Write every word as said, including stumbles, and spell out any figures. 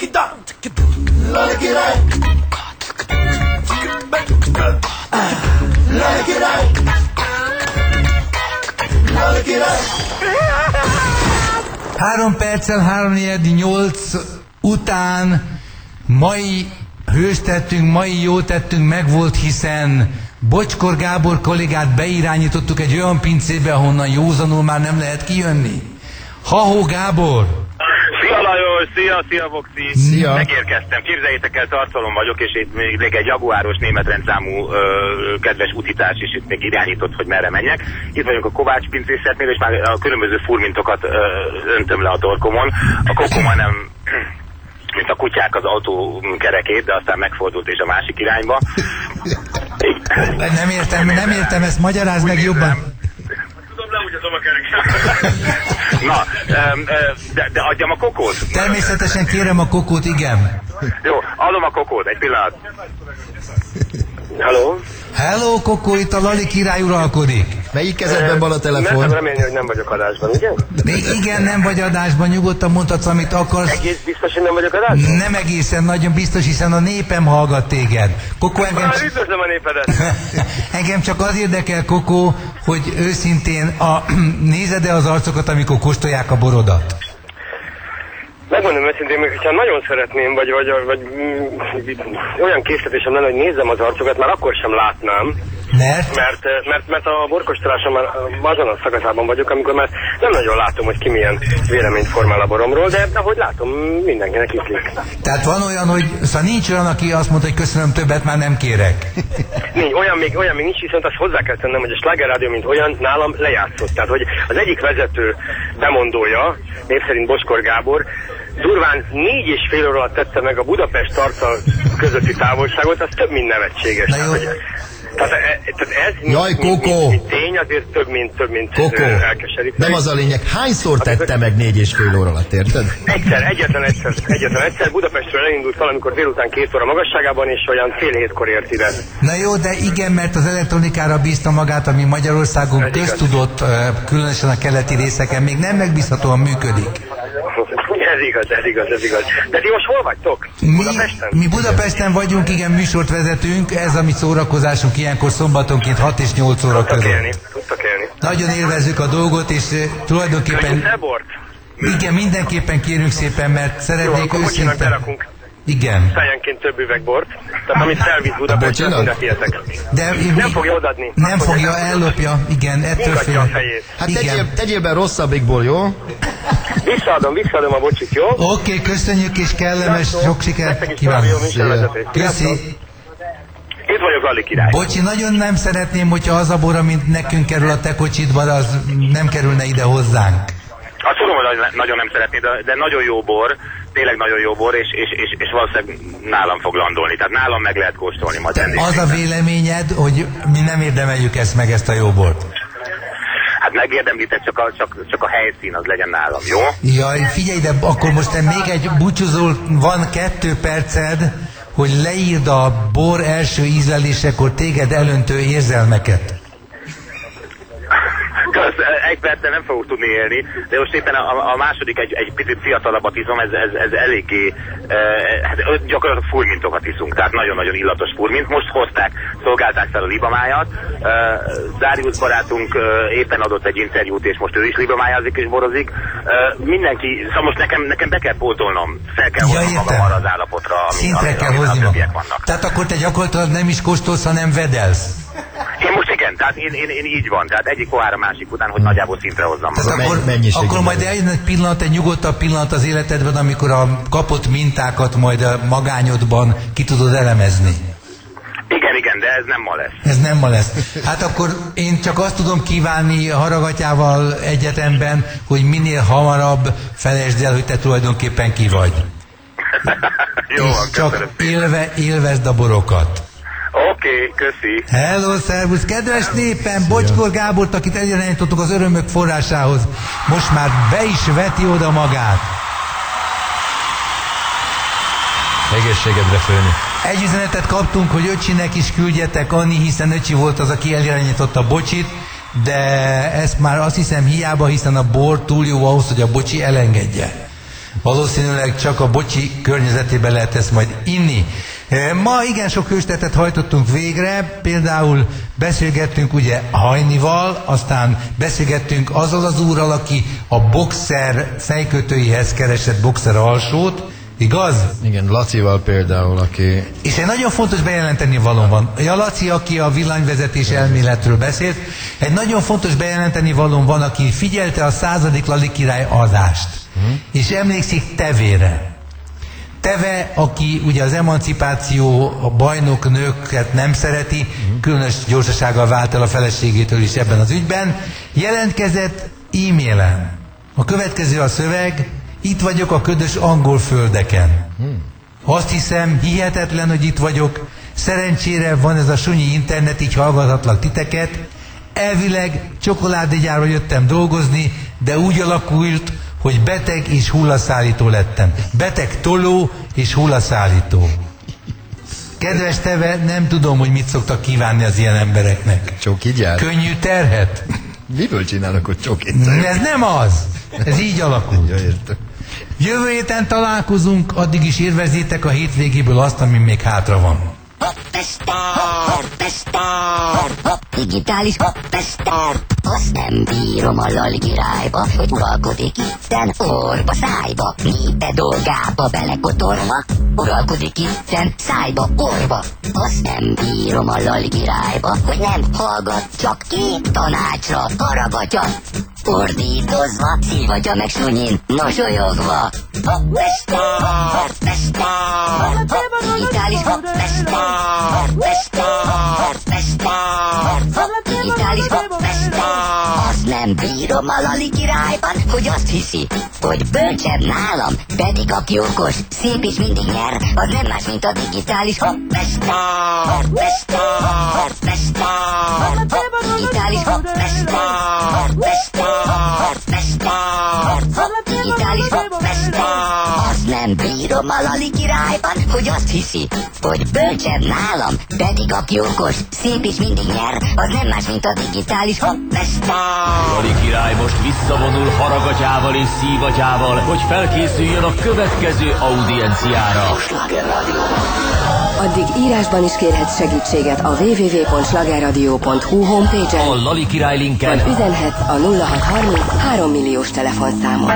Lali király. Lali király. Lali király. Három perccel háromnegyed nyolc után mai hőstettünk, mai jó tettünk megvolt, hiszen Bocskor Gábor kollégát beirányítottuk egy olyan pincébe, ahonnan józanul már nem lehet kijönni. Ha-hó Gábor! Szia Lajos, szia, szia Voxi! Szia! Megérkeztem, képzeljétek el, Tarcolon vagyok, és itt még egy jaguáros német rendszámú ö, kedves utitárs is itt még irányított, hogy merre menjek. Itt vagyunk a Kovács pincészetnél, és már a különböző furmintokat ö, öntöm le a torkomon. A kokoma nem... mint a kutyák az autó kerekét, de aztán megfordult és a másik irányba. Nem értem, nem értem, ezt magyarázd meg jobban. Tudom, leúgyatom a kereket. Na, de, de adjam a kokót? Természetesen kérem a kokót, igen. Jó, adom a kokót, egy pillanat. Hello? Hello, Kokó, itt a Lali király uralkodik. Melyik kezedben van a telefon? Nem remélni, hogy nem vagyok adásban, ugye? Még igen, nem vagy adásban, nyugodtan mondhatsz, amit akarsz. Egész biztos, hogy nem vagyok adásban? Nem egészen, nagyon biztos, hiszen a népem hallgat téged. Kokó, engem... Már üdvözlöm a népedet! Engem csak az érdekel, Kokó, hogy őszintén a... nézed-e az arcokat, amikor kóstolják a borodat? Megmondom őszintén, még hogyha nagyon szeretném, vagy, vagy, vagy mm, olyan készletésem lenne, hogy nézzem az arcokat, már akkor sem látnám. Mert? Mert, mert, mert a borkóstoláson már azon a szakaszában vagyok, amikor már nem nagyon látom, hogy ki milyen véleményt formál a boromról, de ahogy látom, mindenkinek ízlik. Tehát van olyan, hogy szóval nincs olyan, aki azt mondta, hogy köszönöm, többet már nem kérek. Nincs, olyan még, olyan még nincs, viszont azt hozzá kell tennem, hogy a Sláger Rádió, mint olyan, nálam lejátszott. Tehát, hogy az egyik vezető bemondója, név szerint Bocskor Gábor, durván négy és fél óra alatt tette meg a Budapest-Tarcal közötti távolságot, az több mint nevetséges. Na jó. Tehát, tehát ez Jaj, mint, mint, Kokó! mint, mint tény azért több mint, több mint Kokó, elkeserítő. nem az a lényeg. Hányszor tette meg négy és fél óra alatt, érted? Egyszer, egyetlen egyszer, egyetlen egyszer. Budapestről elindult valamikor délután két óra magasságában, és olyan fél hétkor ért ide. Na jó, de igen, mert az elektronikára bízta magát, ami Magyarországon Ez köztudott, különösen a keleti részeken, még nem megbízhatóan működik. Ez igaz, ez igaz, ez igaz. De ti most hol vagytok? Mi Budapesten? mi Budapesten vagyunk, igen, műsort vezetünk, ez a mi szórakozásunk ilyenkor szombatonként hat és nyolc óra Tudtak között. élni, tudtak élni. Nagyon élvezzük a dolgot, és eh, tulajdonképpen... Köszönöm, bort? Igen, mindenképpen kérünk szépen, mert Jó, szeretnék akkor bocsinak, őszintén... berakunk Igen. fejenként több üveg bort. Tehát amit felvisz Budapestre, Bocsánat? mindent hihetek. De Nem fogja odaadni. Nem Azt fogja, mondja, ellopja, igen, ettől Ingatja a fél. fejét. Hát Igen. tegyél, tegyél be rosszabbikból, jó? Visszaadom, visszaadom a bocsit, jó? Oké, okay, köszönjük és kellemes, sok sikert Nektek is kívánok. további jó műsorvezetést. Köszi. Itt vagyok, Lali király. Bocsi, nagyon nem szeretném, hogyha az a bor, amint nekünk kerül a te kocsitban, az nem kerülne ide hozzánk. Azt tudom, hogy nagyon nem szeretné, de, de nagyon jó bor, tényleg nagyon jó bor, és, és, és, és valószínűleg nálam fog landolni. Tehát nálam meg lehet kóstolni majd. Az a véleményed, hogy mi nem érdemeljük ezt meg, ezt a jó bort? Hát megérdemlitek, csak a, csak, csak a helyszín az legyen nálam, jó? Jaj, figyelj, de akkor most te még egy búcsúzó, van kettő perced, hogy leírd a bor első ízlelésekor téged elöntő érzelmeket. Egy perccel nem fogok tudni élni, de most éppen a, a második egy, egy picit fiatalabbat iszom, ez, ez, ez eléggé, e, hát gyakorlatilag furmintokat iszunk, tehát nagyon-nagyon illatos furmint. Most hozták, szolgálták fel a libamájat. E, Záriusz barátunk e, éppen adott egy interjút, és most ő is libamájázik és borozik. E, mindenki, szóval most nekem, nekem be kell pótolnom, fel kell Ja, hoznom magam arra az állapotra, ami, Szintre ami, kell ami hozni a magam. többiek vannak. Tehát akkor te gyakorlatilag nem is kóstolsz, hanem vedelsz. Én most igen, tehát én, én, én így van, tehát egyik pohár a másik után, hogy nagyjából szintre hozzam magam. Tehát akkor, mennyiség akkor majd eljön egy pillanat, egy nyugodtabb pillanat az életedben, amikor a kapott mintákat majd a magányodban ki tudod elemezni. Igen, igen, de ez nem ma lesz. Ez nem ma lesz. Hát akkor én csak azt tudom kívánni Haragatyával egyetemben, hogy minél hamarabb felejtsd el, hogy te tulajdonképpen ki vagy. Jó, és van, csak köszönöm. élve, élvezd a borokat. Oké, okay, köszi. Hello, szervusz! Kedves népen, Bocskor Gábort, akit elirányítottuk az örömök forrásához, most már be is veti oda magát. Egészségedre főni. Egy üzenetet kaptunk, hogy öcsinek is küldjetek, Anni, hiszen öcsi volt az, aki elirányította Bocsit, de ezt már azt hiszem hiába, hiszen a bor túl jó ahhoz, hogy a Bocsi elengedje. Valószínűleg csak a bocsi környezetében lehet ezt majd inni. Ma igen sok hőstettet hajtottunk végre, például beszélgettünk ugye Hajnival, aztán beszélgettünk azzal az úrral, aki a boxer fejkötőihez keresett boxer alsót, igaz? Igen, Lacival például, aki... És egy nagyon fontos bejelenteni való van. A Laci, aki a villanyvezetés elméletről beszélt, egy nagyon fontos bejelenteni való van, aki figyelte a századik Lali király adást, hmm. és emlékszik Tevére. Teve, aki ugye az emancipáció, a bajnok nőket nem szereti, hmm. különös gyorsasággal vált el a feleségétől is ebben az ügyben, jelentkezett e-mailen. A következő a szöveg: itt vagyok a ködös angol földeken. Hmm. Azt hiszem, hihetetlen, hogy itt vagyok. Szerencsére van ez a sunyi internet, így hallgathatlak titeket. Elvileg csokoládégyárba jöttem dolgozni, de úgy alakult, hogy beteg és hullaszállító lettem. Beteg toló és hullaszállító. Kedves Teve, nem tudom, hogy mit szoktak kívánni az ilyen embereknek. Csoki gyár? Könnyű terhet? Miből csinálnak ott csokit? Ez nem az. Ez így alakul. Ja, értem. Jövő héten találkozunk, addig is élvezzétek a hétvégéből azt, ami még hátra van. Hoppestar, hoppestar, hopp, digitális hoppestar. Azt nem bírom a Lali királyba, hogy uralkodik itten orba szájba, népe dolgába belekotorva, uralkodik itten szájba orba. Azt nem bírom a Lali királyba, hogy nem hallgat, csak két tanácsra haragatja, ordítozva, szívatja meg sunyin, mosolyogva. Hoppestar, hoppestar, hopp, digitális hoppestar, hoppestar, hoppestar, hopp, digitális hoppestar. Azt nem bírom a Lali királyban, hogy azt hiszi, hogy bölcsebb nálam, pedig aki okos, szép és mindig nyer, az nem más, mint a digitális hoppestar, hoppestar, hoppestar, hopp, digitális hoppestar, hoppestar, hoppestar, hopp, digitális hoppestar. Azt nem bírom a Lali királyban, hogy azt hiszi, hogy bölcsebb nálam, pedig aki okos, szép és mindig nyer, az nem más, mint a digitális hoppestar. Lali király most visszavonul haragatyával és szívatyával, hogy felkészüljön a következő audienciára. Addig írásban is kérhetsz segítséget a double-u double-u double-u pont slágerradio pont hu homepage-en, A Lali király linken vagy üzenhetsz a nulla hat harminc három milliós telefonszámon.